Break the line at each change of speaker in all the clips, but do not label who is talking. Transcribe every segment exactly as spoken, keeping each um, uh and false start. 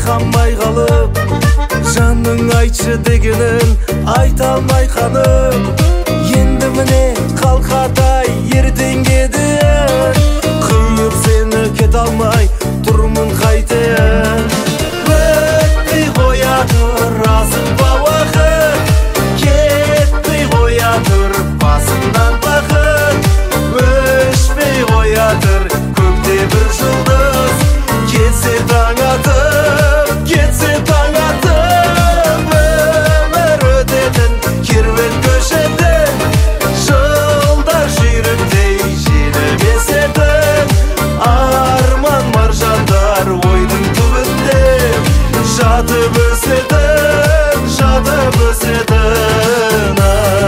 байқамай қалып, жанның айтшы дегенін айта алмай қанып. Енді міне қалқатай ертеңге дейін, қиып сені кете алмай тұрмын қайтейін. Өтпей қоя тұр асықпа уақыт, кетпей қоя тұр басымнан бақыт. Өшпей қоя тұр көкте бір жұлдыз, кетсе таң атып, кетсе таң атып. Өмір өтетін керуен көшетін, жылдар жүйріктей желіп есетін. Арман маржандар ойдың түбінде жатып өсетін, жатып өсетін.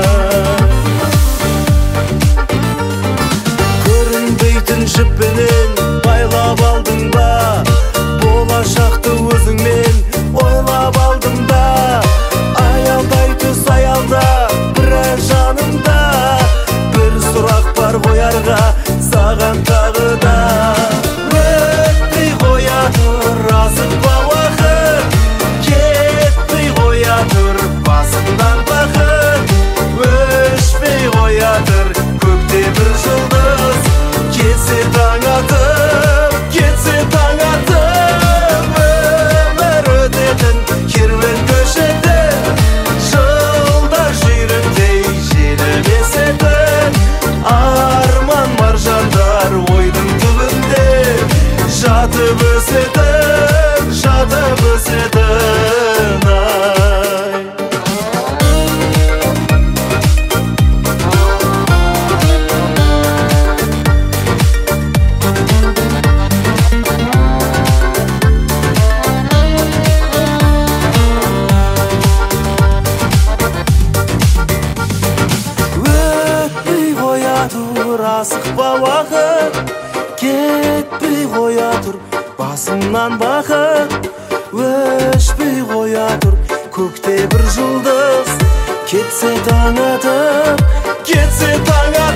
Көрінбейтін жіппенен байлап алдың ба, болашақты өзіңмен ойлап алдым да. Аялдай түс аялда біраз жанымда, бір сұрақ бар қоярға саған тағы да. Өтпей қоя тұр асықпа уақыт, кетпей қоя тұр басымнан бақыт. Өшпей қоя тұр көкте бір жұлдыз, кетсе таң атып, кетсе таң атып. Өмір өтетін керуен көшетін, жылдар жүйріктей желіп есетін. Арман маржандар ойдың түбінде жатып өсетін, жатып өсетін. Ай. Өтпей қоя тұр асықпа уақыт, кетпей қоя тұр басымнан бақыт. Өшпей қоя тұр көкте бір жұлдыз, кетсе таң атып, кетсе таң атып.